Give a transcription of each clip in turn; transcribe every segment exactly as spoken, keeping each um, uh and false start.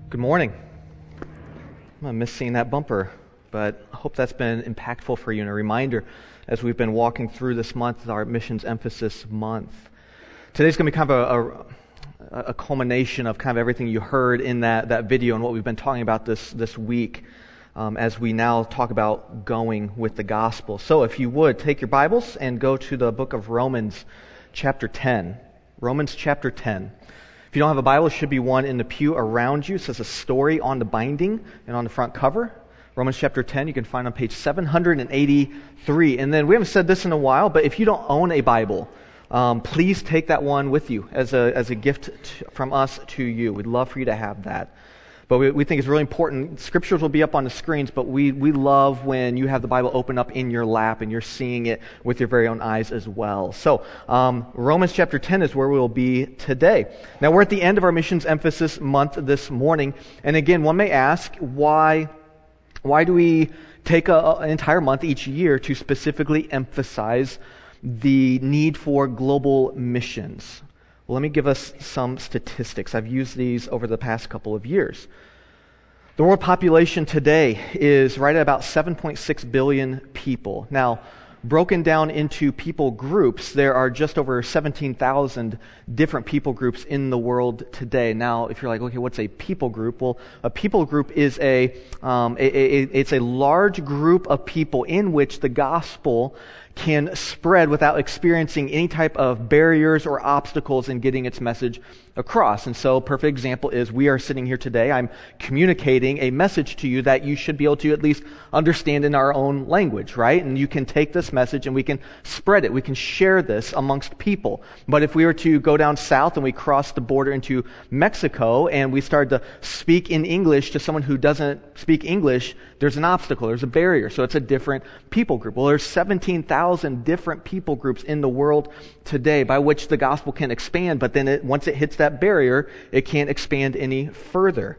Good morning. I'm going to miss seeing that bumper, but I hope that's been impactful for you and a reminder as we've been walking through this month, our missions emphasis month. Today's going to be kind of a, a, a culmination of kind of everything you heard in that, that video and what we've been talking about this, this week um, as we now talk about going with the gospel. So if you would, take your Bibles and go to the book of Romans chapter ten. Romans chapter ten. If you don't have a Bible, it should be one in the pew around you. It says a story on the binding and on the front cover. Romans chapter ten, you can find on page seven hundred eighty-three. And then we haven't said this in a while, but if you don't own a Bible, um, please take that one with you as a as a gift to, from us to you. We'd love for you to have that. But we, we think it's really important. Scriptures will be up on the screens, but we, we love when you have the Bible open up in your lap and you're seeing it with your very own eyes as well. So um, Romans chapter ten is where we will be today. Now we're at the end of our missions emphasis month this morning. And again, one may ask, why, why do we take a, an entire month each year to specifically emphasize the need for global missions? Well, let me give us some statistics. I've used these over the past couple of years. The world population today is right at about seven point six billion people. Now, broken down into people groups, there are just over seventeen thousand different people groups in the world today. Now, if you're like, okay, what's a people group? Well, a people group is a, um, a, a it's a large group of people in which the gospel can spread without experiencing any type of barriers or obstacles in getting its message across. And so, perfect example is we are sitting here today. I'm communicating a message to you that you should be able to at least understand in our own language, right? And you can take this message and we can spread it. We can share this amongst people. But if we were to go down south and we cross the border into Mexico and we started to speak in English to someone who doesn't speak English, there's an obstacle, there's a barrier. So it's a different people group. Well, there's seventeen thousand different people groups in the world today by which the gospel can expand, but then it, once it hits that barrier, it can't expand any further.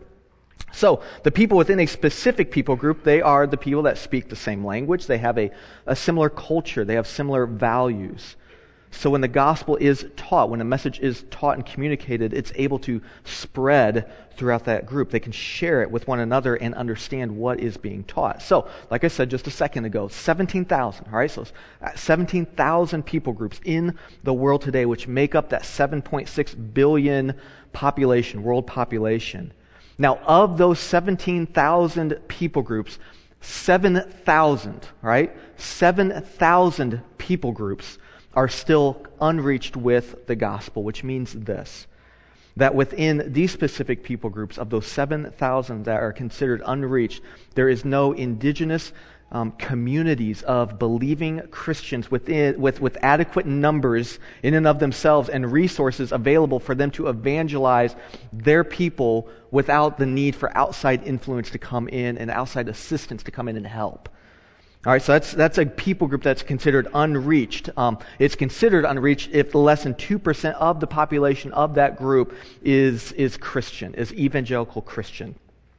So the people within a specific people group, they are the people that speak the same language, they have a, a similar culture, they have similar values. So when the gospel is taught, when a message is taught and communicated, it's able to spread throughout that group. They can share it with one another and understand what is being taught. So, like I said just a second ago, seventeen thousand, all right? So seventeen thousand people groups in the world today, which make up that seven point six billion population, world population. Now, of those seventeen thousand people groups, seven thousand, right? seven thousand people groups are still unreached with the gospel, which means this, that within these specific people groups, of those seven thousand that are considered unreached, there is no indigenous um, communities of believing Christians within, with, with adequate numbers in and of themselves and resources available for them to evangelize their people without the need for outside influence to come in and outside assistance to come in and help. All right, so that's that's a people group that's considered unreached. Um, it's considered unreached if less than two percent of the population of that group is is Christian, is evangelical Christian.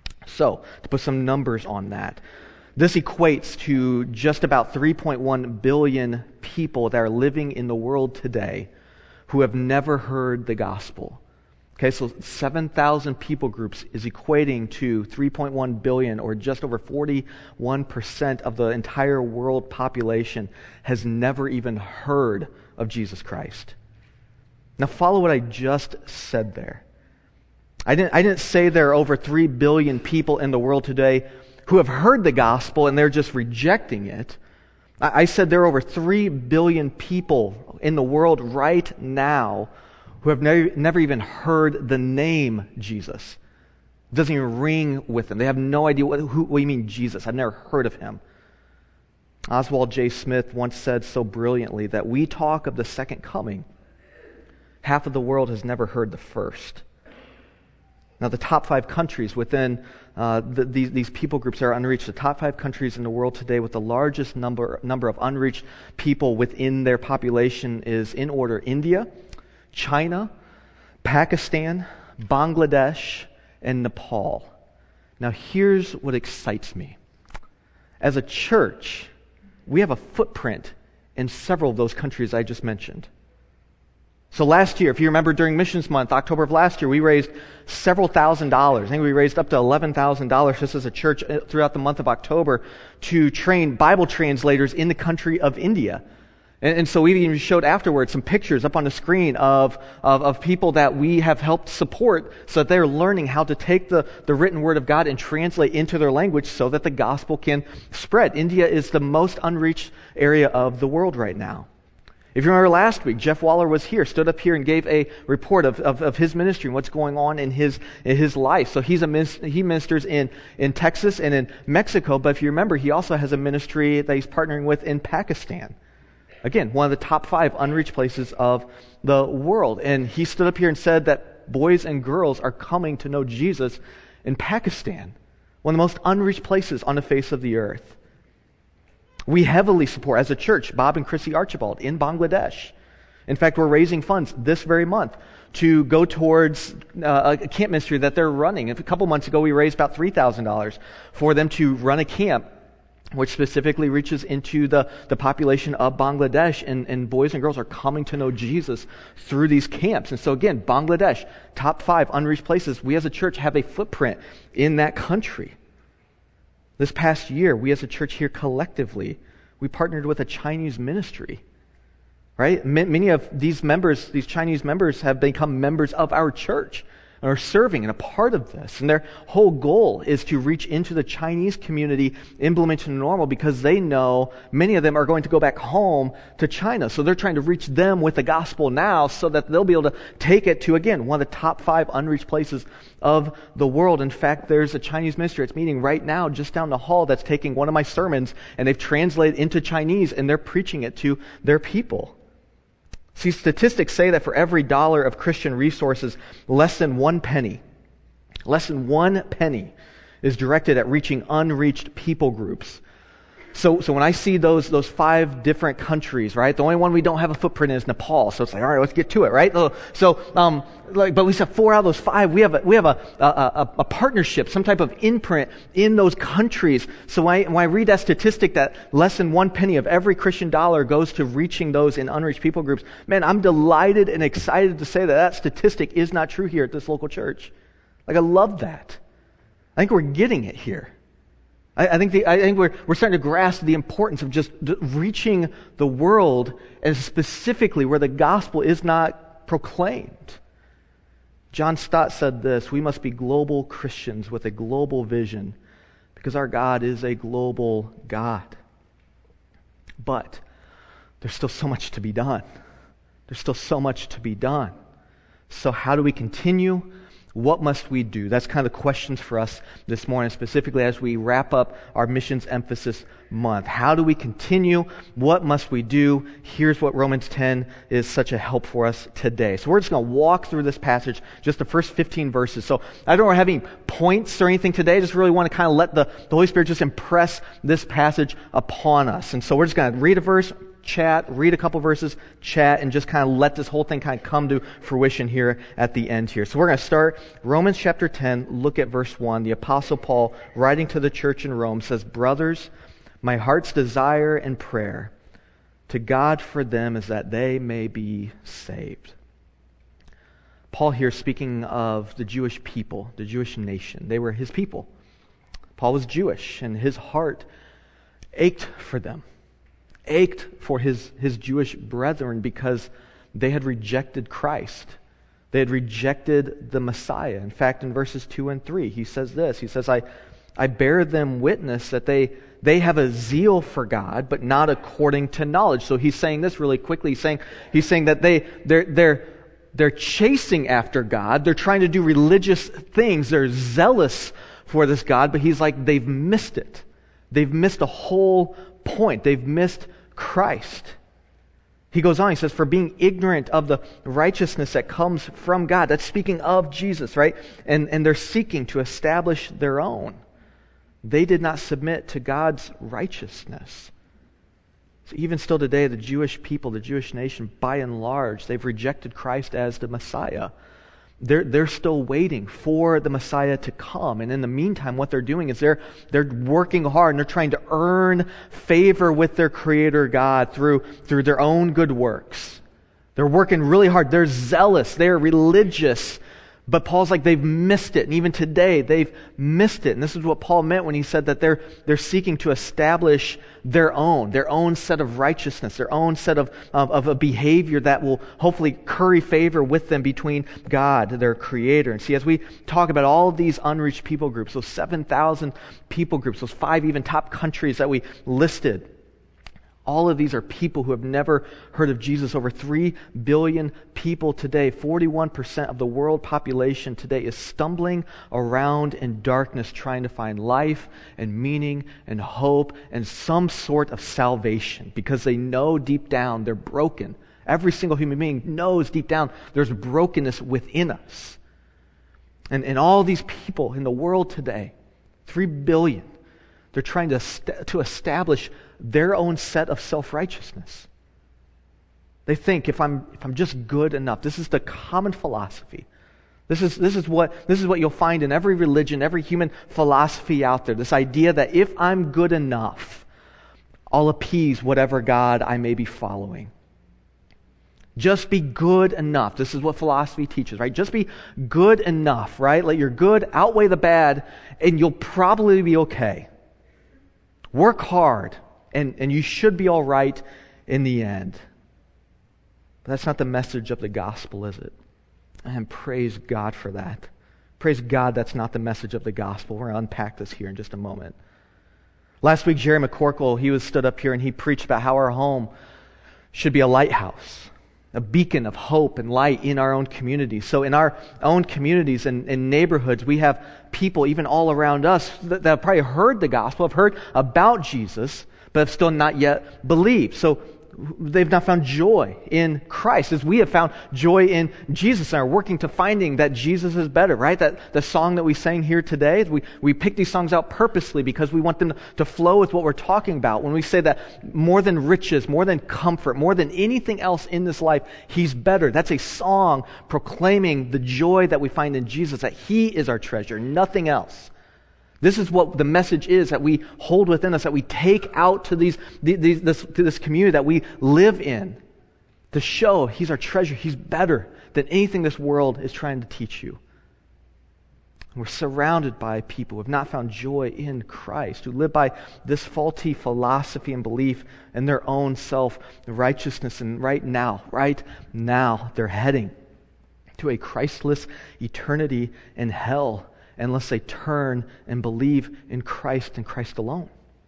So, to put some numbers on that, this equates to just about three point one billion people that are living in the world today who have never heard the gospel. Okay, so seven thousand people groups is equating to three point one billion, or just over forty-one percent of the entire world population has never even heard of Jesus Christ. Now follow what I just said there. I didn't, I didn't say there are over three billion people in the world today who have heard the gospel and they're just rejecting it. I, I said there are over three billion people in the world right now who have never, never even heard the name Jesus. It doesn't even ring with them. They have no idea what, who, what you mean Jesus. I've never heard of him. Oswald J. Smith once said so brilliantly that we talk of the second coming. Half of the world has never heard the first. Now, the top five countries within uh, the, these, these people groups are unreached. The top five countries in the world today with the largest number, number of unreached people within their population is, in order, India, China, Pakistan, Bangladesh, and Nepal. Now here's what excites me. As a church, we have a footprint in several of those countries I just mentioned. So last year, if you remember during Missions Month, October of last year, we raised several thousand dollars. I think we raised up to eleven thousand dollars just as a church throughout the month of October to train Bible translators in the country of India. And, and so we even showed afterwards some pictures up on the screen of, of, of people that we have helped support so that they're learning how to take the, the written word of God and translate into their language so that the gospel can spread. India is the most unreached area of the world right now. If you remember last week, Jeff Waller was here, stood up here and gave a report of, of, of his ministry and what's going on in his in his life. So he's a he ministers in, in Texas and in Mexico, but if you remember, he also has a ministry that he's partnering with in Pakistan. Again, one of the top five unreached places of the world. And he stood up here and said that boys and girls are coming to know Jesus in Pakistan, one of the most unreached places on the face of the earth. We heavily support, as a church, Bob and Chrissy Archibald in Bangladesh. In fact, we're raising funds this very month to go towards uh, a camp ministry that they're running. A couple months ago, we raised about three thousand dollars for them to run a camp which specifically reaches into the, the population of Bangladesh, and, and boys and girls are coming to know Jesus through these camps. And so again, Bangladesh, top five unreached places. We as a church have a footprint in that country. This past year, we as a church here collectively, we partnered with a Chinese ministry, right? Many of these members, these Chinese members have become members of our church and are serving and a part of this. And their whole goal is to reach into the Chinese community in Bloomington Normal because they know many of them are going to go back home to China. So they're trying to reach them with the gospel now so that they'll be able to take it to, again, one of the top five unreached places of the world. In fact, there's a Chinese ministry that's meeting right now just down the hall that's taking one of my sermons and they've translated into Chinese and they're preaching it to their people. See, statistics say that for every dollar of Christian resources, less than one penny, less than one penny is directed at reaching unreached people groups. So, so when I see those those five different countries, right? The only one we don't have a footprint in is Nepal. So it's like, all right, let's get to it, right? So, um, like, but we said four out of those five, we have a, we have a, a, a, a partnership, some type of imprint in those countries. So when I, when I read that statistic that less than one penny of every Christian dollar goes to reaching those in unreached people groups, man, I'm delighted and excited to say that that statistic is not true here at this local church. Like, I love that. I think we're getting it here. I, I think the, I think we're we're starting to grasp the importance of just d- reaching the world, and specifically where the gospel is not proclaimed. John Stott said this: "We must be global Christians with a global vision, because our God is a global God." But there's still so much to be done. There's still so much to be done. So how do we continue? What must we do? That's kind of the questions for us this morning, specifically as we wrap up our Missions Emphasis Month. How do we continue? What must we do? Here's what Romans ten is such a help for us today. So we're just going to walk through this passage, just the first fifteen verses. So I don't have any points or anything today. I just really want to kind of let the, the Holy Spirit just impress this passage upon us. And so we're just going to read a verse, chat, read a couple verses, chat, and just kind of let this whole thing kind of come to fruition here at the end here. So we're going to start Romans chapter ten, look at verse one. The Apostle Paul, writing to the church in Rome, says, "Brothers, my heart's desire and prayer to God for them is that they may be saved." Paul here speaking of the Jewish people, the Jewish nation. They were his people. Paul was Jewish, and his heart ached for them. ached for his, his Jewish brethren because they had rejected Christ. They had rejected the Messiah. In fact, in verses two and three, he says this. He says, I, I bear them witness that they, they have a zeal for God, but not according to knowledge. So he's saying this really quickly. He's saying, he's saying that they, they're, they're, they're chasing after God. They're trying to do religious things. They're zealous for this God, but he's like, they've missed it. They've missed a whole point. They've missed Christ. He goes on, he says, for being ignorant of the righteousness that comes from God. That's speaking of Jesus, right? And, and they're seeking to establish their own. They did not submit to God's righteousness. So even still today, the Jewish people, the Jewish nation, by and large, they've rejected Christ as the Messiah. They're, they're still waiting for the Messiah to come. And in the meantime, what they're doing is they're, they're working hard and they're trying to earn favor with their Creator God through, through their own good works. They're They're working really hard. They're zealous. They're religious. But Paul's like, they've missed it. And even today, they've missed it. And this is what Paul meant when he said that they're, they're seeking to establish their own, their own set of righteousness, their own set of, of, of a behavior that will hopefully curry favor with them between God, their creator. And see, as we talk about all of these unreached people groups, those seven thousand people groups, those five even top countries that we listed, all of these are people who have never heard of Jesus. Over three billion people today, forty-one percent of the world population today is stumbling around in darkness trying to find life and meaning and hope and some sort of salvation because they know deep down they're broken. Every single human being knows deep down there's brokenness within us. And, and all these people in the world today, three billion, they're trying to, st- to establish their own set of self-righteousness. They think if I'm if I'm just good enough, this is the common philosophy. This is this is what this is what you'll find in every religion, every human philosophy out there. This idea that if I'm good enough, I'll appease whatever God I may be following. Just be good enough. This is what philosophy teaches, right? Just be good enough, right? Let your good outweigh the bad, and you'll probably be okay. Work hard. And, and you should be all right in the end. But that's not the message of the gospel, is it? And praise God for that. Praise God that's not the message of the gospel. We're going to unpack this here in just a moment. Last week, Jerry McCorkle, he was stood up here and he preached about how our home should be a lighthouse, a beacon of hope and light in our own communities. So in our own communities and, and neighborhoods, we have people even all around us that, that have probably heard the gospel, have heard about Jesus, but have still not yet believed. So they've not found joy in Christ, as we have found joy in Jesus and are working to finding that Jesus is better, right? That the song that we sang here today, we, we pick these songs out purposely because we want them to flow with what we're talking about. When we say that more than riches, more than comfort, more than anything else in this life, He's better. That's a song proclaiming the joy that we find in Jesus, that He is our treasure, nothing else. This is what the message is that we hold within us, that we take out to these, these this, to this community that we live in to show He's our treasure. He's better than anything this world is trying to teach you. We're surrounded by people who have not found joy in Christ, who live by this faulty philosophy and belief in their own self-righteousness. And right now, right now, they're heading to a Christless eternity in hell, unless they turn and believe in Christ and Christ alone.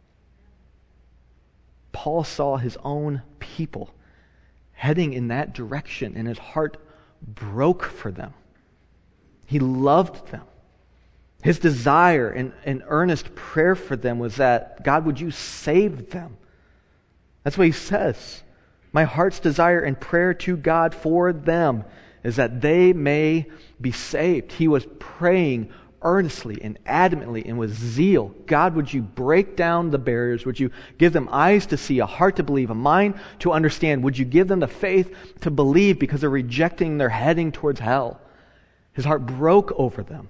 Paul saw his own people heading in that direction, and his heart broke for them. He loved them. His desire and, and earnest prayer for them was that, God, would you save them? That's what he says. My heart's desire and prayer to God for them is that they may be saved. He was praying earnestly and adamantly and with zeal. God, would you break down the barriers? Would you give them eyes to see, a heart to believe, a mind to understand? Would you give them the faith to believe because they're rejecting, they're heading towards hell? His heart broke over them.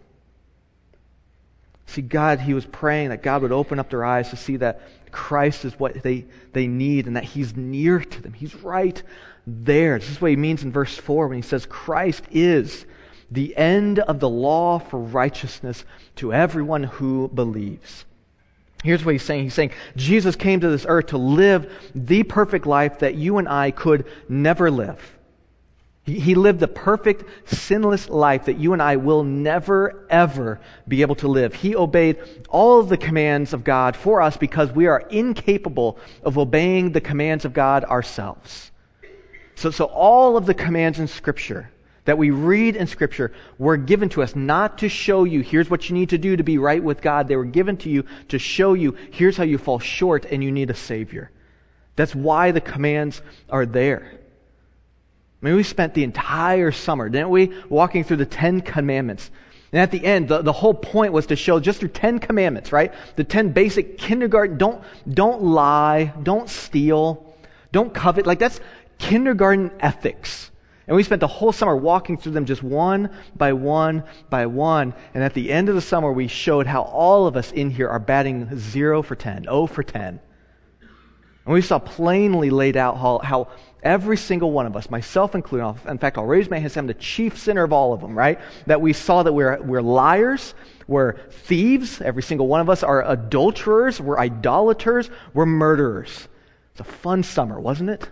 See, God, he was praying that God would open up their eyes to see that Christ is what they, they need and that He's near to them. He's right there. This is what he means in verse four when he says, Christ is the end of the law for righteousness to everyone who believes. Here's what he's saying. He's saying Jesus came to this earth to live the perfect life that you and I could never live. He, he lived the perfect, sinless life that you and I will never, ever be able to live. He obeyed all of the commands of God for us because we are incapable of obeying the commands of God ourselves. So, so all of the commands in Scripture that we read in Scripture were given to us not to show you, here's what you need to do to be right with God. They were given to you to show you, here's how you fall short and you need a Savior. That's why the commands are there. I mean, we spent the entire summer, didn't we, walking through the Ten Commandments. And at the end, the, the whole point was to show just through Ten Commandments, right? The ten basic kindergarten, don't, don't lie, don't steal, don't covet. Like, that's kindergarten ethics. And we spent the whole summer walking through them just one by one by one. And at the end of the summer, we showed how all of us in here are batting zero for ten, oh for ten. And we saw plainly laid out how, how every single one of us, myself included, in fact, I'll raise my hand and say I'm the chief sinner of all of them, right? That we saw that we're, we're liars, we're thieves, every single one of us are adulterers, we're idolaters, we're murderers. It's a fun summer, wasn't it?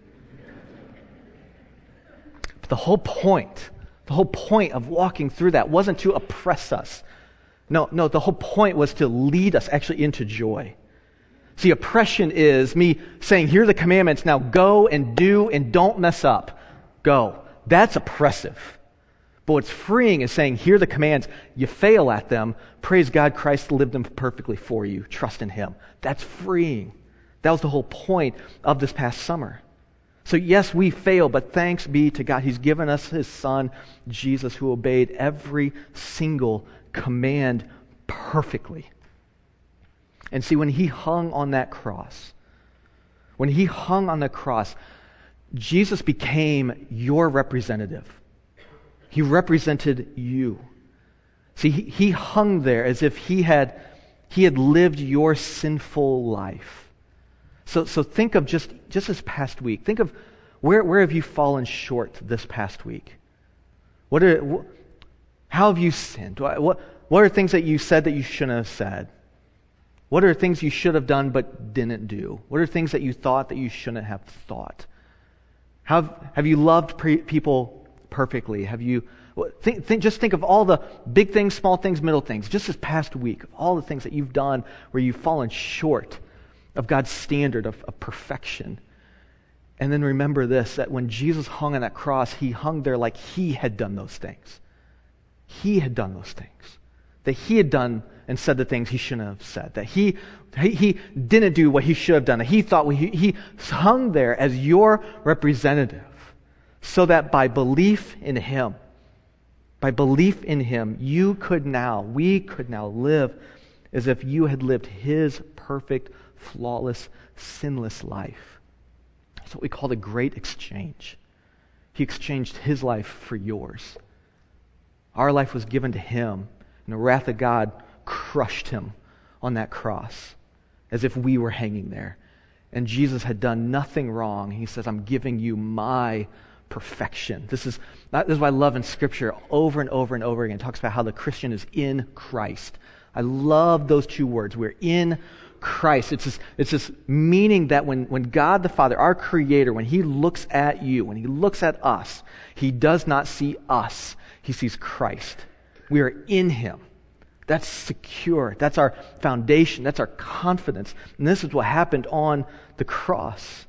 But the whole point, the whole point of walking through that wasn't to oppress us. No, no, the whole point was to lead us actually into joy. See, oppression is me saying, here are the commandments, now go and do and don't mess up. Go. That's oppressive. But what's freeing is saying, here are the commands, you fail at them, praise God, Christ lived them perfectly for you, trust in Him. That's freeing. That was the whole point of this past summer. So yes, we fail, but thanks be to God. He's given us His Son, Jesus, who obeyed every single command perfectly. And see, when He hung on that cross, when He hung on the cross, Jesus became your representative. He represented you. See, he, he hung there as if he had, he had lived your sinful life. So, so think of just, just this past week. Think of where, where have you fallen short this past week? What are, wh- how have you sinned? What, what are things that you said that you shouldn't have said? What are things you should have done but didn't do? What are things that you thought that you shouldn't have thought? How have, have you loved pre- people perfectly? Have you think, think, just think of all the big things, small things, middle things, just this past week, of all the things that you've done where you've fallen short of God's standard of, of perfection. And then remember this, that when Jesus hung on that cross, He hung there like He had done those things. He had done those things. That He had done and said the things He shouldn't have said. That He he, he didn't do what He should have done. That He thought he, he hung there as your representative. So that by belief in Him, by belief in Him, you could now, we could now live as if you had lived His perfect, flawless, sinless life. That's what we call the great exchange. He exchanged His life for yours. Our life was given to Him, and the wrath of God crushed Him on that cross as if we were hanging there. And Jesus had done nothing wrong. He says, I'm giving you my perfection. This is, this is what I love in Scripture over and over and over again. It talks about how the Christian is in Christ. I love those two words. We're in Christ. It's this, it's this meaning that when, when God the Father, our Creator, when He looks at you, when He looks at us, He does not see us. He sees Christ. We are in Him. That's secure. That's our foundation. That's our confidence. And this is what happened on the cross.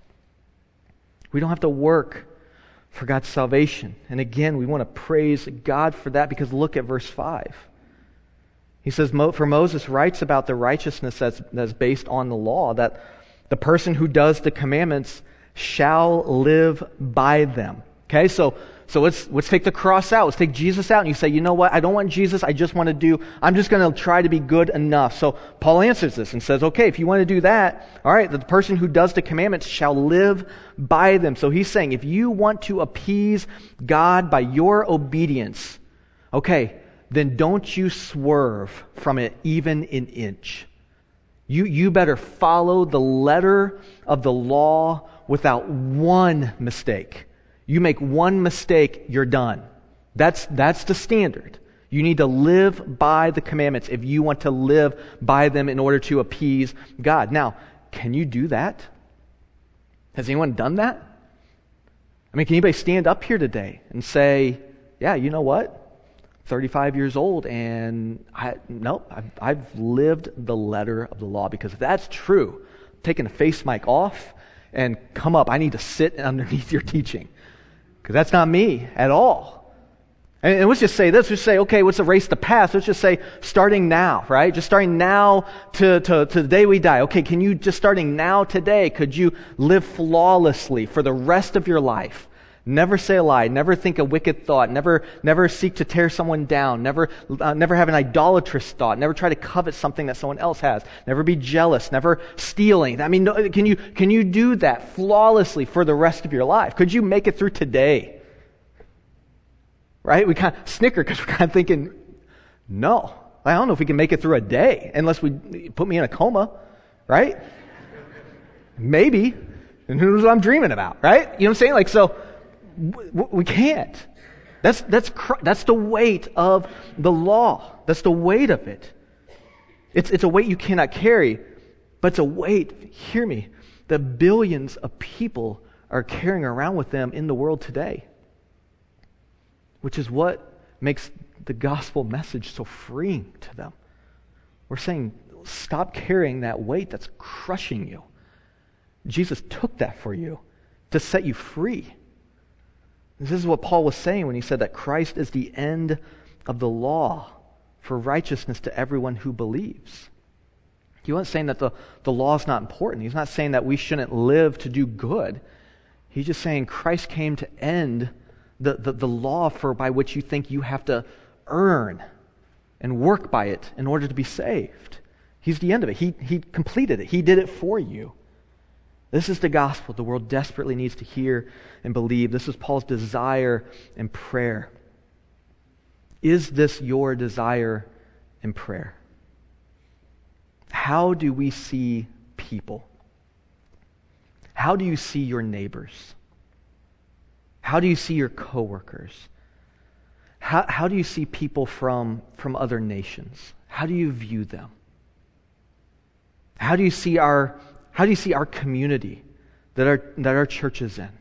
We don't have to work for God's salvation. And again, we want to praise God for that, because look at verse five. He says, for Moses writes about the righteousness that's, that's based on the law, that the person who does the commandments shall live by them. Okay, so so let's let's take the cross out. Let's take Jesus out. And you say, you know what? I don't want Jesus. I just want to do, I'm just going to try to be good enough. So Paul answers this and says, okay, if you want to do that, all right, the person who does the commandments shall live by them. So he's saying, if you want to appease God by your obedience, okay, then don't you swerve from it even an inch. You, you better follow the letter of the law without one mistake. You make one mistake, you're done. That's, that's the standard. You need to live by the commandments if you want to live by them in order to appease God. Now, can you do that? Has anyone done that? I mean, can anybody stand up here today and say, yeah, you know what? thirty-five years old, and I no, I've, I've lived the letter of the law, because if that's true, I'm taking the face mic off and come up. I need to sit underneath your teaching, because that's not me at all. And, and let's just say this. Let's say, okay, let's erase the past. Let's just say starting now, right? Just starting now to, to, to the day we die. Okay, can you, just starting now today, could you live flawlessly for the rest of your life? Never say a lie, never think a wicked thought, never never seek to tear someone down, never uh, never have an idolatrous thought, never try to covet something that someone else has, never be jealous, never stealing. I mean, no, can you can you do that flawlessly for the rest of your life? Could you make it through today? Right? We kind of snicker because we're kind of thinking, no, I don't know if we can make it through a day unless we put me in a coma, right? Maybe. And who knows what I'm dreaming about, right? You know what I'm saying? Like, so w- w- we can't. That's, that's, cr- that's the weight of the law. That's the weight of it. It's, it's a weight you cannot carry, but it's a weight, hear me, that billions of people are carrying around with them in the world today, which is what makes the gospel message so freeing to them. We're saying, stop carrying that weight that's crushing you. Jesus took that for you to set you free. This is what Paul was saying when he said that Christ is the end of the law for righteousness to everyone who believes. He wasn't saying that the, the law is not important. He's not saying that we shouldn't live to do good. He's just saying Christ came to end the, the, the law for by which you think you have to earn and work by it in order to be saved. He's the end of it. He, he completed it. He did it for you. This is the gospel the world desperately needs to hear and believe. This is Paul's desire and prayer. Is this your desire and prayer? How do we see people? How do you see your neighbors? How do you see your coworkers? How, how do you see people from, from other nations? How do you view them? How do you see our how do you see our community that our that our church is in?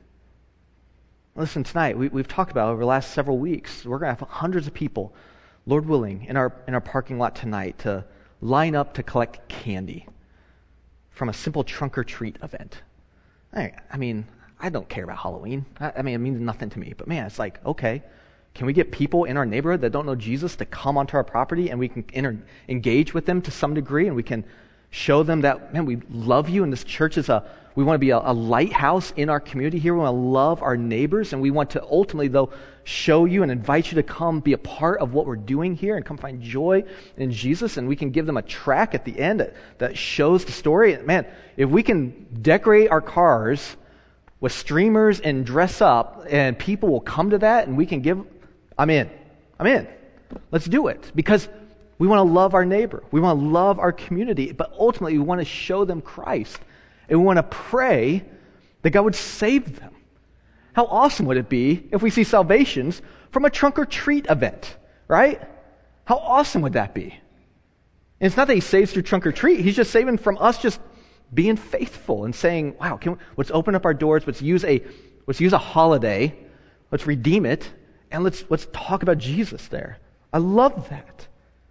Listen, tonight we, we've talked about over the last several weeks. We're going to have hundreds of people, Lord willing, in our in our parking lot tonight to line up to collect candy from a simple trunk or treat event. I, I mean, I don't care about Halloween. I, I mean, it means nothing to me. But man, it's like, okay, can we get people in our neighborhood that don't know Jesus to come onto our property and we can inter- engage with them to some degree, and we can show them that, man, we love you, and this church is a, we want to be a, a lighthouse in our community here. We want to love our neighbors, and we want to ultimately, though, show you and invite you to come be a part of what we're doing here and come find joy in Jesus, and we can give them a track at the end that, that shows the story. Man, if we can decorate our cars with streamers and dress up, and people will come to that, and we can give, I'm in. I'm in. Let's do it. Because we want to love our neighbor. We want to love our community. But ultimately, we want to show them Christ. And we want to pray that God would save them. How awesome would it be if we see salvations from a trunk or treat event, right? How awesome would that be? And it's not that he saves through trunk or treat. He's just saving from us just being faithful and saying, wow, can we, let's open up our doors. Let's use a, let's use a holiday. Let's redeem it. And let's, let's talk about Jesus there. I love that.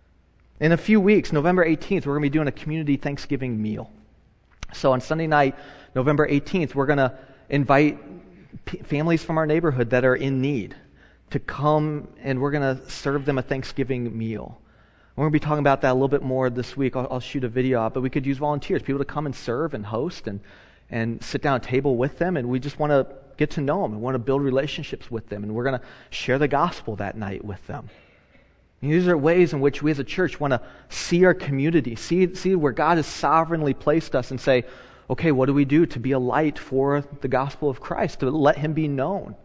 In a few weeks, November eighteenth, we're going to be doing a community Thanksgiving meal. So on Sunday night, November eighteenth, we're going to invite p- families from our neighborhood that are in need to come, and we're going to serve them a Thanksgiving meal. We're going to be talking about that a little bit more this week. I'll, I'll shoot a video out, but we could use volunteers, people to come and serve and host and, and sit down at a table with them, and we just want to get to know them and want to build relationships with them, and we're going to share the gospel that night with them. And these are ways in which we as a church want to see our community, see, see where God has sovereignly placed us, and say, okay, what do we do to be a light for the gospel of Christ, to let him be known?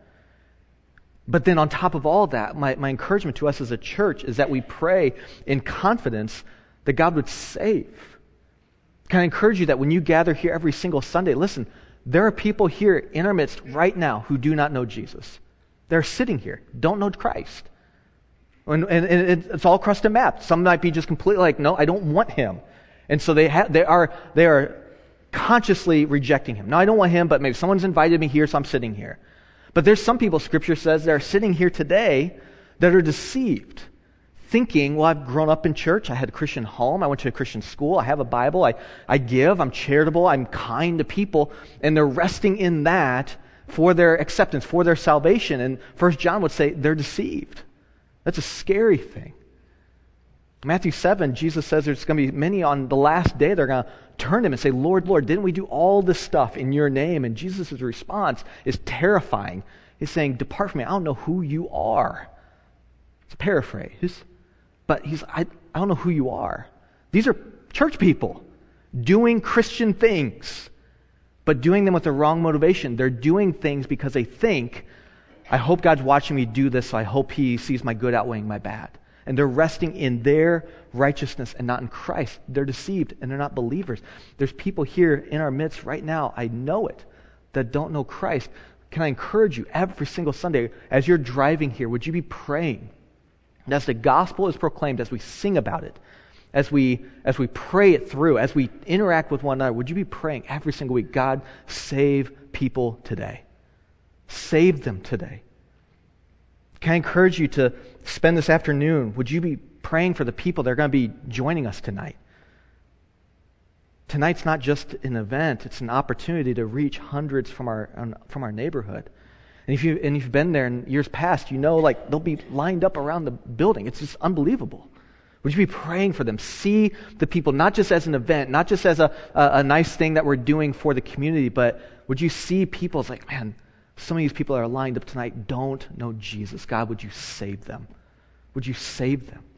But then on top of all that, my, my encouragement to us as a church is that we pray in confidence that God would save. Can I encourage you that when you gather here every single Sunday, listen, there are people here in our midst right now who do not know Jesus. They're sitting here, don't know Christ. And, and, and it's all across the map. Some might be just completely like, no, I don't want him. And so they, ha- they are they are consciously rejecting him. No, I don't want him, but maybe someone's invited me here, so I'm sitting here. But there's some people, Scripture says, that are sitting here today that are deceived, thinking, well, I've grown up in church, I had a Christian home, I went to a Christian school, I have a Bible, I, I give, I'm charitable, I'm kind to people, and they're resting in that for their acceptance, for their salvation. And First John would say they're deceived. That's a scary thing. Matthew seven, Jesus says there's going to be many on the last day that are going to turn to him and say, Lord, Lord, didn't we do all this stuff in your name? And Jesus' response is terrifying. He's saying, depart from me, I don't know who you are. It's a paraphrase. But he's, I, I don't know who you are. These are church people doing Christian things, but doing them with the wrong motivation. They're doing things because they think, I hope God's watching me do this, so I hope he sees my good outweighing my bad. and they're resting in their righteousness and not in Christ. They're deceived and they're not believers. There's people here in our midst right now, I know it, that don't know Christ. Can I encourage you every single Sunday, as you're driving here, would you be praying as the gospel is proclaimed, as we sing about it, as we as we pray it through, as we interact with one another, would you be praying every single week, God, save people today. Save them today. Can I encourage you to spend this afternoon, would you be praying for the people that are going to be joining us tonight? Tonight's not just an event, it's an opportunity to reach hundreds from our from our neighborhood. And if you and if you've been there in years past, you know like they'll be lined up around the building. It's just unbelievable. Would you be praying for them? See the people, not just as an event, not just as a, a, a nice thing that we're doing for the community, but would you see people as like, man, some of these people that are lined up tonight don't know Jesus. God, would you save them? Would you save them?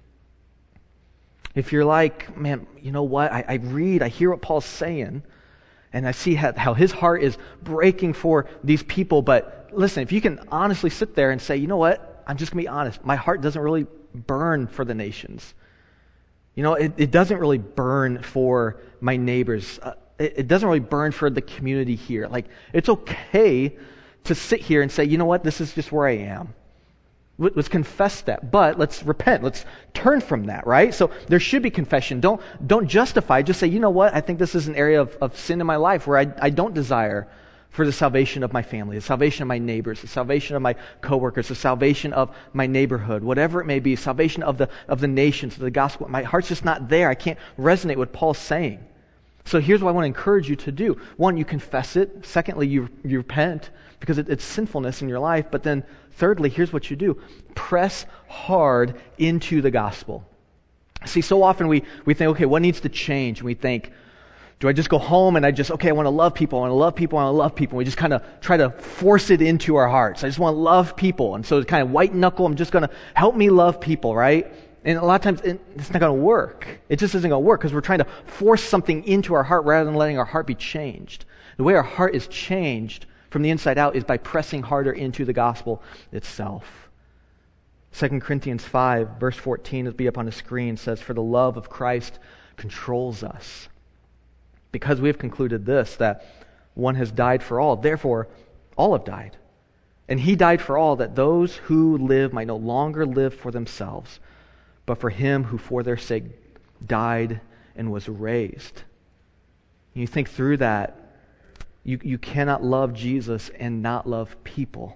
If you're like, man, you know what? I, I read, I hear what Paul's saying, and I see how, how his heart is breaking for these people. But listen, if you can honestly sit there and say, you know what? I'm just going to be honest. My heart doesn't really burn for the nations. You know, it, it doesn't really burn for my neighbors. Uh, it, it doesn't really burn for the community here. Like, it's okay to sit here and say, you know what? This is just where I am. Let's confess that, but let's repent. Let's turn from that, right? So there should be confession. Don't don't justify. Just say, you know what? I think this is an area of, of sin in my life where I, I don't desire for the salvation of my family, the salvation of my neighbors, the salvation of my coworkers, the salvation of my neighborhood, whatever it may be, salvation of the of the nations, of the gospel. My heart's just not there. I can't resonate with what Paul's saying. So here's what I want to encourage you to do. One, you confess it. Secondly, you, you repent because it, it's sinfulness in your life. But then thirdly, here's what you do. Press hard into the gospel. See, so often we, we think, okay, what needs to change? And we think, do I just go home and I just, okay, I want to love people, I want to love people, I want to love people. We just kind of try to force it into our hearts. I just want to love people. And so it's kind of white knuckle, I'm just going to help me love people, right? And a lot of times it, it's not going to work. It just isn't going to work because we're trying to force something into our heart rather than letting our heart be changed. The way our heart is changed from the inside out is by pressing harder into the gospel itself. Second Corinthians five, verse fourteen, it'll be up on the screen, says, "For the love of Christ controls us, because we have concluded this, that one has died for all. Therefore, all have died. And he died for all, that those who live might no longer live for themselves, but for him who for their sake died and was raised." You think through that, you, you cannot love Jesus and not love people.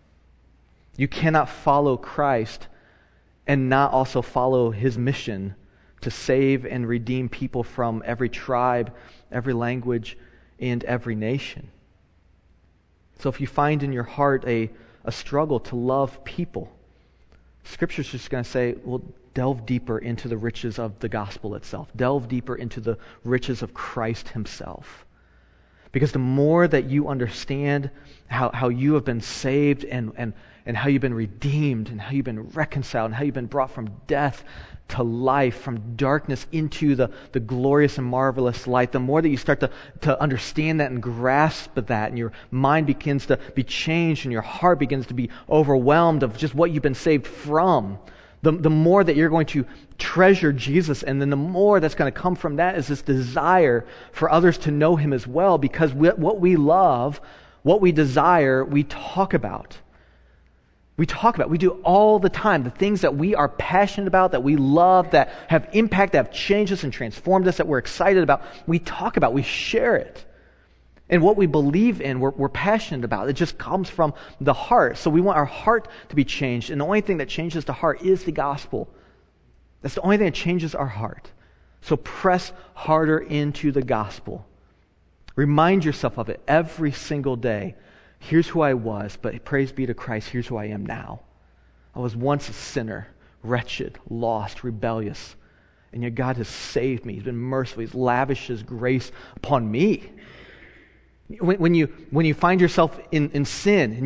You cannot follow Christ and not also follow his mission to save and redeem people from every tribe, every language, and every nation. So if you find in your heart a, a struggle to love people, Scripture's just going to say, well, delve deeper into the riches of the gospel itself. Delve deeper into the riches of Christ himself. Because the more that you understand how, how you have been saved and, and, and how you've been redeemed and how you've been reconciled and how you've been brought from death to life, from darkness into the, the glorious and marvelous light, the more that you start to, to understand that and grasp that, and your mind begins to be changed and your heart begins to be overwhelmed of just what you've been saved from, the, the more that you're going to treasure Jesus, and then the more that's going to come from that is this desire for others to know him as well, because we, what we love, what we desire, we talk about. We talk about, we do all the time, the things that we are passionate about, that we love, that have impact, that have changed us and transformed us, that we're excited about. We talk about, we share it. And what we believe in, we're, we're passionate about. It just comes from the heart. So we want our heart to be changed. And the only thing that changes the heart is the gospel. That's the only thing that changes our heart. So press harder into the gospel. Remind yourself of it every single day. Here's who I was, but praise be to Christ, here's who I am now. I was once a sinner, wretched, lost, rebellious, and yet God has saved me. He's been merciful. He's lavished his grace upon me. When, when you when you find yourself in, in sin and you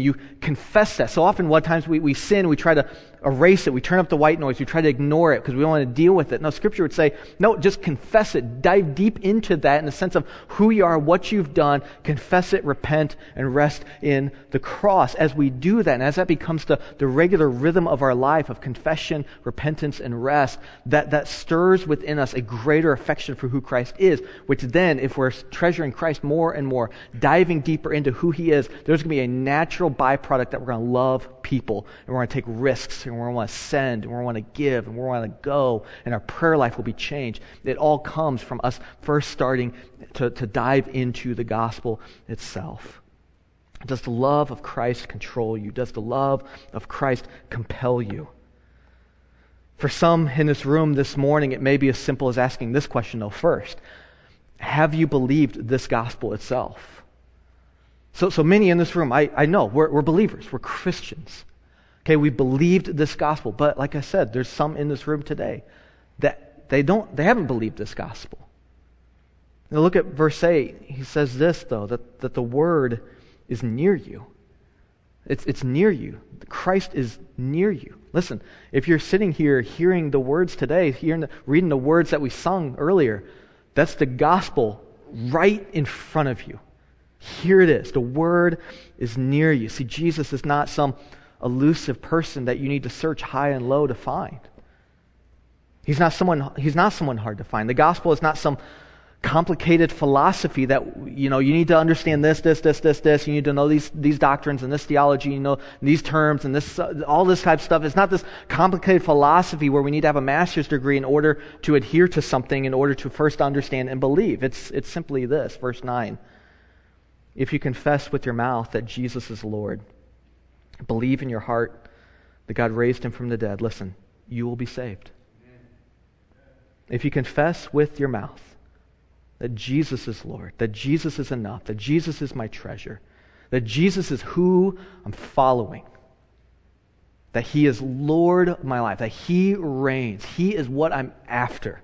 confess that. So often, what times we, we sin, we try to erase it, we turn up the white noise, we try to ignore it because we don't want to deal with it. No, Scripture would say, no, just confess it. Dive deep into that in the sense of who you are, what you've done, confess it, repent, and rest in the cross. As we do that, and as that becomes the, the regular rhythm of our life of confession, repentance, and rest, that, that stirs within us a greater affection for who Christ is, which then, if we're treasuring Christ more and more, diving deeper into who He is, there's going to be a natural byproduct that we're going to love people, and we're going to take risks, and we're going to want to send, and we're going to want to give, and we're going to want to go, and our prayer life will be changed. It all comes from us first starting to, to dive into the gospel itself. Does the love of Christ control you? Does the love of Christ compel you? For some in this room this morning, it may be as simple as asking this question, though, first. Have you believed this gospel itself? So so many in this room, I, I know, we're, we're believers, we're Christians. Okay, we believed this gospel, but like I said, there's some in this room today that they don't, they haven't believed this gospel. Now look at verse eight. He says this, though, that, that the word is near you. It's, it's near you. Christ is near you. Listen, if you're sitting here hearing the words today, hearing the, reading the words that we sung earlier, that's the gospel right in front of you. Here it is. The word is near you. See, Jesus is not some elusive person that you need to search high and low to find. He's not someone, he's not someone hard to find. The gospel is not some complicated philosophy that, you know, you need to understand this, this, this, this, this. You need to know these these doctrines and this theology, you know, these terms and this, uh, all this type of stuff. It's not this complicated philosophy where we need to have a master's degree in order to adhere to something, in order to first understand and believe. It's it's simply this, verse nine. If you confess with your mouth that Jesus is Lord, believe in your heart that God raised Him from the dead, listen, you will be saved. If you confess with your mouth that Jesus is Lord, that Jesus is enough, that Jesus is my treasure, that Jesus is who I'm following, that He is Lord of my life, that He reigns, He is what I'm after.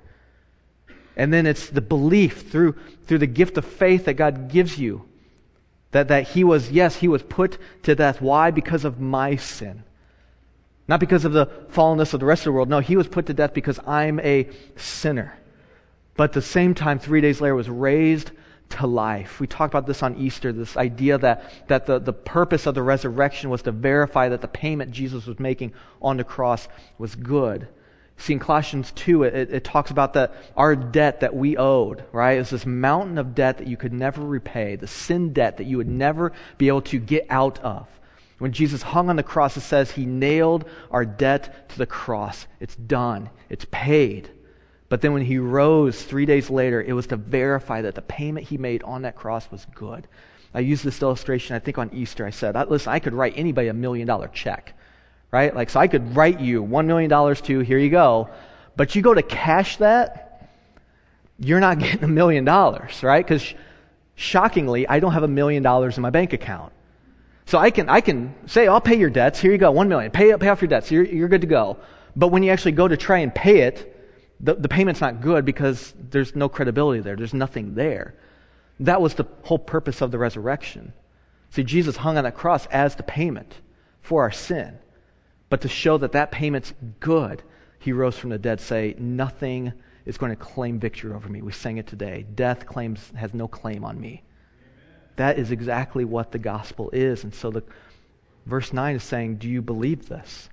And then it's the belief through, through the gift of faith that God gives you, that, that He was, yes, He was put to death. Why? Because of my sin. Not because of the fallenness of the rest of the world. No, He was put to death because I'm a sinner. But at the same time, three days later, was raised to life. We talked about this on Easter, this idea that, that the, the purpose of the resurrection was to verify that the payment Jesus was making on the cross was good. See, in Colossians two, it, it talks about that our debt that we owed, right? It's this mountain of debt that you could never repay, the sin debt that you would never be able to get out of. When Jesus hung on the cross, it says He nailed our debt to the cross. It's done. It's paid. But then when He rose three days later, it was to verify that the payment He made on that cross was good. I used this illustration, I think on Easter. I said, listen, I could write anybody a million dollar check, right? Like, so I could write you one million dollars to, here you go. But you go to cash that, you're not getting a million dollars, right? Because sh- shockingly, I don't have a million dollars in my bank account. So I can I can say, I'll pay your debts. Here you go, one million. Pay pay off your debts. You're you're good to go. But when you actually go to try and pay it, the, the payment's not good because there's no credibility there. There's nothing there. That was the whole purpose of the resurrection. See, Jesus hung on that cross as the payment for our sin. But to show that that payment's good, He rose from the dead, say, nothing is going to claim victory over me. We sang it today. Death claims has no claim on me. That is exactly what the gospel is. And so the verse nine is saying, do you believe this?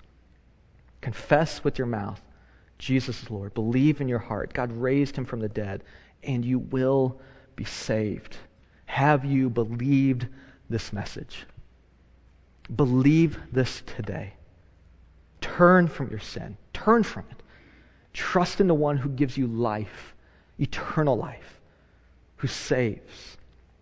Confess with your mouth, Jesus is Lord. Believe in your heart, God raised Him from the dead, and you will be saved. Have you believed this message? Believe this today. Turn from your sin. Turn from it. Trust in the one who gives you life, eternal life, who saves.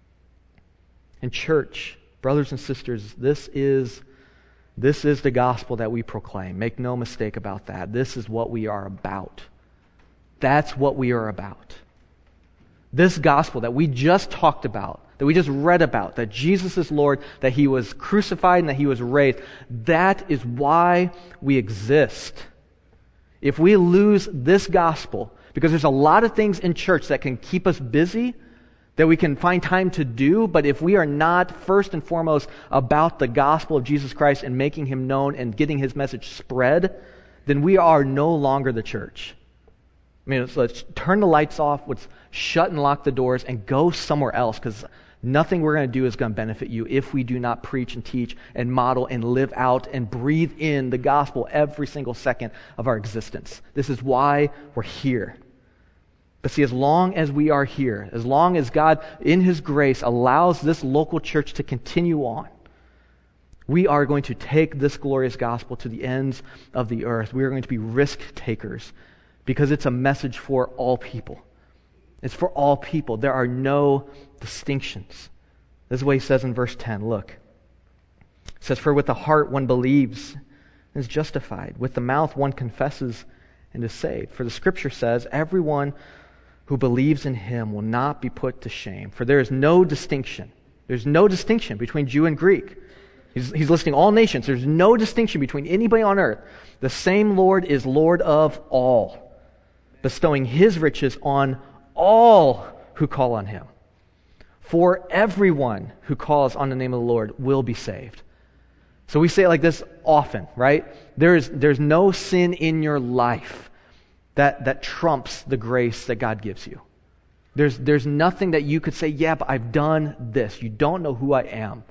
And church, brothers and sisters, this is, this is the gospel that we proclaim. Make no mistake about that. This is what we are about. That's what we are about. This gospel that we just talked about, that we just read about, that Jesus is Lord, that He was crucified and that He was raised, that is why we exist. If we lose this gospel, because there's a lot of things in church that can keep us busy, that we can find time to do, but if we are not first and foremost about the gospel of Jesus Christ and making him known and getting his message spread, then we are no longer the church. I mean, so let's turn the lights off, let's shut and lock the doors and go somewhere else, because nothing we're going to do is going to benefit you if we do not preach and teach and model and live out and breathe in the gospel every single second of our existence. This is why we're here. But see, as long as we are here, as long as God, in his grace, allows this local church to continue on, we are going to take this glorious gospel to the ends of the earth. We are going to be risk takers because it's a message for all people. It's for all people. There are no distinctions. This is what he says in verse ten. Look. It says, "For with the heart one believes and is justified. With the mouth one confesses and is saved. For the scripture says, everyone who believes in him will not be put to shame. For there is no distinction. There's no distinction between Jew and Greek." He's, he's listing all nations. There's no distinction between anybody on earth. The same Lord is Lord of all, bestowing his riches on all who call on him. For everyone who calls on the name of the Lord will be saved. So we say it like this often, right? There is, there's no sin in your life that, that trumps the grace that God gives you. There's, there's nothing that you could say, yeah, but I've done this. You don't know who I am.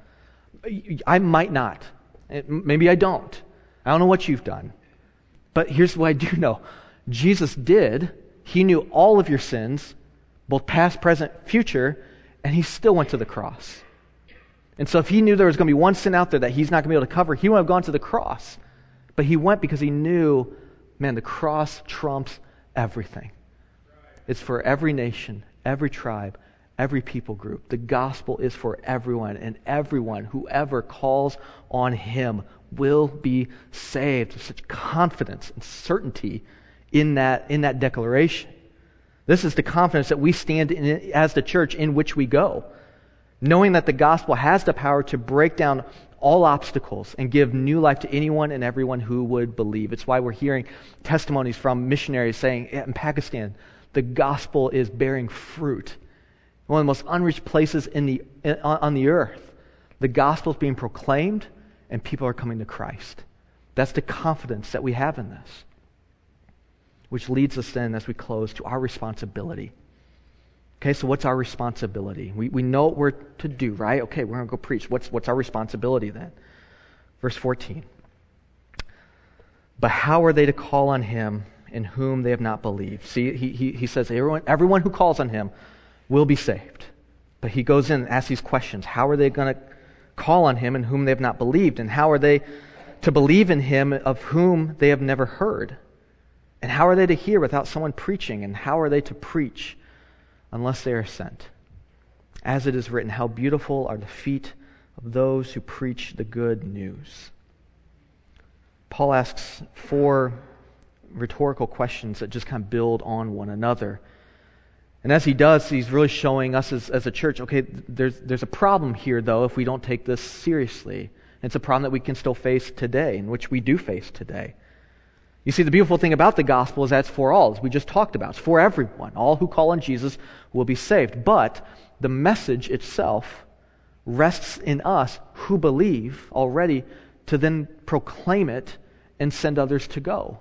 I might not. Maybe I don't. I don't know what you've done. But here's what I do know. Jesus did. He knew all of your sins, both past, present, future, and he still went to the cross. And so if he knew there was going to be one sin out there that he's not going to be able to cover, he would have gone to the cross. But he went because he knew, man, the cross trumps everything. It's for every nation, every tribe, every people group. The gospel is for everyone, and everyone, whoever calls on him, will be saved. There's such confidence and certainty in that, in that declaration. This is the confidence that we stand in as the church in which we go, knowing that the gospel has the power to break down all obstacles and give new life to anyone and everyone who would believe. It's why we're hearing testimonies from missionaries saying, in Pakistan, the gospel is bearing fruit. One of the most unreached places in the on the earth. The gospel is being proclaimed and people are coming to Christ. That's the confidence that we have in this. Which leads us then, as we close, to our responsibility. Okay, so what's our responsibility? We we know what we're to do, right? Okay, we're going to go preach. What's what's our responsibility then? Verse fourteen. But how are they to call on him in whom they have not believed? See, he he, he says everyone everyone who calls on him will be saved. But he goes in and asks these questions. How are they going to call on him in whom they have not believed? And how are they to believe in him of whom they have never heard? And how are they to hear without someone preaching? And how are they to preach unless they are sent? As it is written, how beautiful are the feet of those who preach the good news. Paul asks four rhetorical questions that just kind of build on one another. And as he does, he's really showing us as, as a church, okay, there's there's a problem here, though, if we don't take this seriously. And it's a problem that we can still face today, in which we do face today. You see, the beautiful thing about the gospel is that it's for all, as we just talked about. It's for everyone. All who call on Jesus will be saved. But the message itself rests in us who believe already to then proclaim it and send others to go.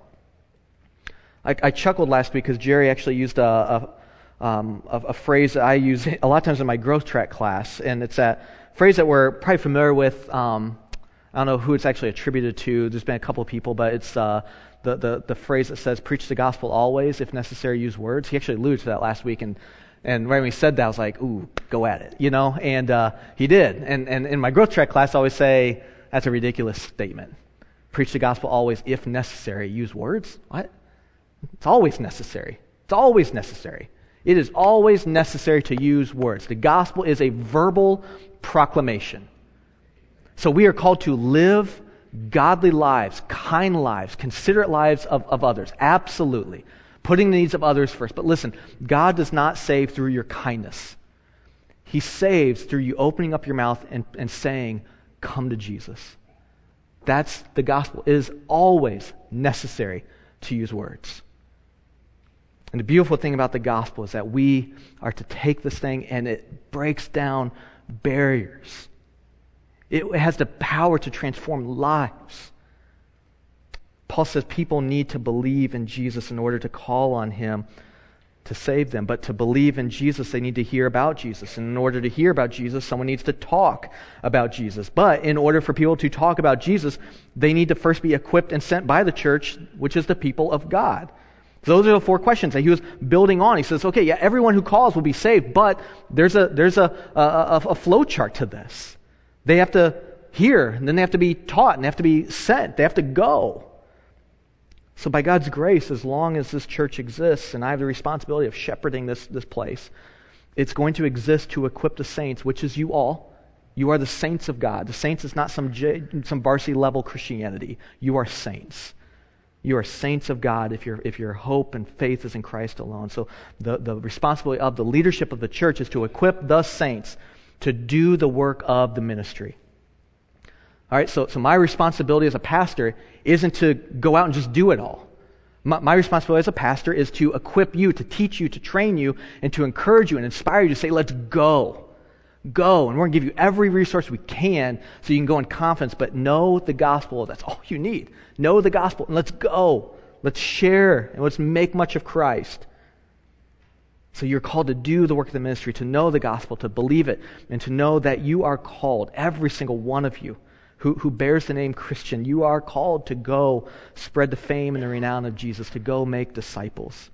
I, I chuckled last week because Jerry actually used a, a Um, a, a phrase that I use a lot of times in my growth track class, and it's a phrase that we're probably familiar with. Um, I don't know who it's actually attributed to. There's been a couple of people, but it's uh, the, the the phrase that says, "Preach the gospel always, if necessary, use words." He actually alluded to that last week, and and right when he said that, I was like, "Ooh, go at it," you know. And uh, he did. And and in my growth track class, I always say, "That's a ridiculous statement. Preach the gospel always, if necessary, use words." What? It's always necessary. It's always necessary. It is always necessary to use words. The gospel is a verbal proclamation. So we are called to live godly lives, kind lives, considerate lives of, of others. Absolutely. Putting the needs of others first. But listen, God does not save through your kindness. He saves through you opening up your mouth and, and saying, come to Jesus. That's the gospel. It is always necessary to use words. And the beautiful thing about the gospel is that we are to take this thing and it breaks down barriers. It has the power to transform lives. Paul says people need to believe in Jesus in order to call on him to save them. But to believe in Jesus, they need to hear about Jesus. And in order to hear about Jesus, someone needs to talk about Jesus. But in order for people to talk about Jesus, they need to first be equipped and sent by the church, which is the people of God. Those are the four questions that he was building on. He says, okay, yeah, everyone who calls will be saved, but there's a there's a, a, a flow chart to this. They have to hear, and then they have to be taught, and they have to be sent. They have to go. So by God's grace, as long as this church exists, and I have the responsibility of shepherding this, this place, it's going to exist to equip the saints, which is you all. You are the saints of God. The saints is not some, J, some varsity level Christianity. You are saints. You are saints of God if your if your hope and faith is in Christ alone. So the, the responsibility of the leadership of the church is to equip the saints to do the work of the ministry. All right, so, so my responsibility as a pastor isn't to go out and just do it all. My, my responsibility as a pastor is to equip you, to teach you, to train you, and to encourage you and inspire you to say, let's go. Go, and we're going to give you every resource we can so you can go in confidence, but know the gospel. That's all you need. Know the gospel, and let's go. Let's share, and let's make much of Christ. So you're called to do the work of the ministry, to know the gospel, to believe it, and to know that you are called, every single one of you who, who bears the name Christian, you are called to go spread the fame and the renown of Jesus, to go make disciples.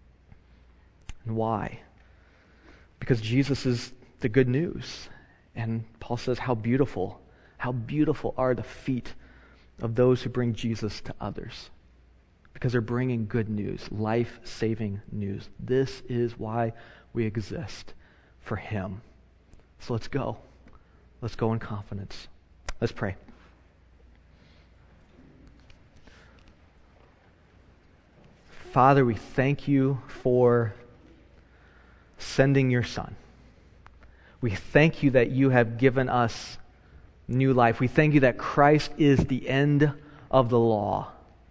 And why? Because Jesus is the good news. And Paul says, how beautiful, how beautiful are the feet of those who bring Jesus to others. Because they're bringing good news, life-saving news. This is why we exist, for him. So let's go. Let's go in confidence. Let's pray. Father, we thank you for sending your Son. We thank you that you have given us new life. We thank you that Christ is the end of the law.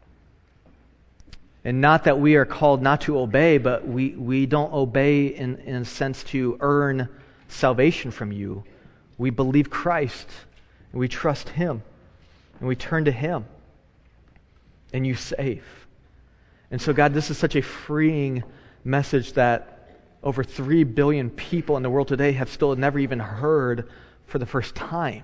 And not that we are called not to obey, but we, we don't obey in, in a sense to earn salvation from you. We believe Christ, and we trust him, and we turn to him, and you save. And so, God, this is such a freeing message that over three billion people in the world today have still never even heard for the first time.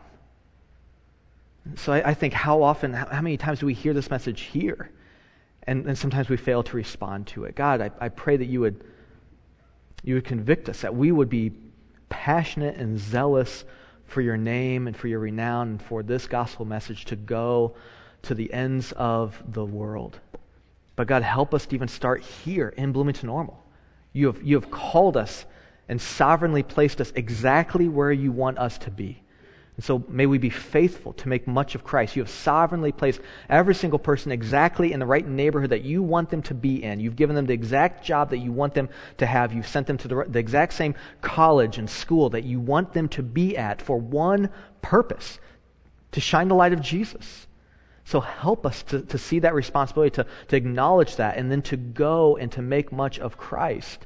So I, I think how often, how, how many times do we hear this message here? And, and sometimes we fail to respond to it. God, I, I pray that you would, you would convict us, that we would be passionate and zealous for your name and for your renown and for this gospel message to go to the ends of the world. But God, help us to even start here in Bloomington Normal. You have, you have called us and sovereignly placed us exactly where you want us to be. And so may we be faithful to make much of Christ. You have sovereignly placed every single person exactly in the right neighborhood that you want them to be in. You've given them the exact job that you want them to have. You've sent them to the, the exact same college and school that you want them to be at for one purpose, to shine the light of Jesus. So help us to, to see that responsibility, to, to acknowledge that, and then to go and to make much of Christ.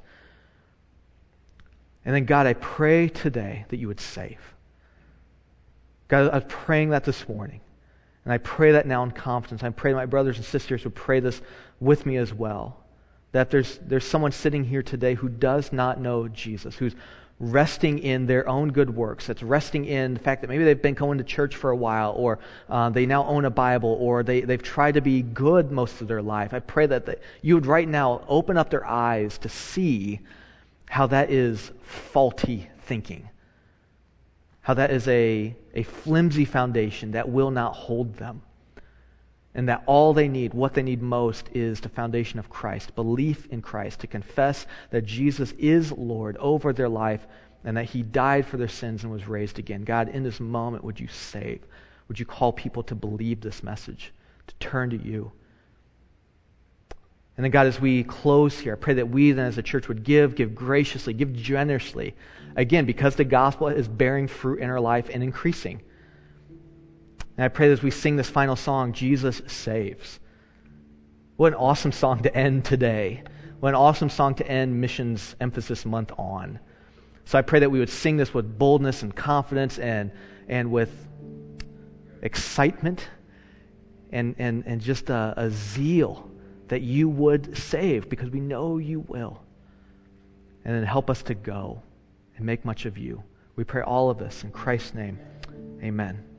And then, God, I pray today that you would save. God, I was praying that this morning, and I pray that now in confidence. I pray that my brothers and sisters would pray this with me as well, that there's, there's someone sitting here today who does not know Jesus, who's resting in their own good works, that's resting in the fact that maybe they've been going to church for a while, or uh, they now own a Bible, or they, they've tried to be good most of their life. I pray that the, you would right now open up their eyes to see how that is faulty thinking, how that is a, a flimsy foundation that will not hold them, and that all they need, what they need most, is the foundation of Christ, belief in Christ, to confess that Jesus is Lord over their life and that he died for their sins and was raised again. God, in this moment, would you save? Would you call people to believe this message, to turn to you? And then, God, as we close here, I pray that we then as a church would give, give graciously, give generously, again, because the gospel is bearing fruit in our life and increasing. And I pray that as we sing this final song, Jesus Saves. What an awesome song to end today. What What an awesome song to end Missions Emphasis Month on. So I pray that we would sing this with boldness and confidence and and with excitement and, and, and just a, a zeal that you would save, because we know you will. And then help us to go and make much of you. We pray all of this in Christ's name. Amen.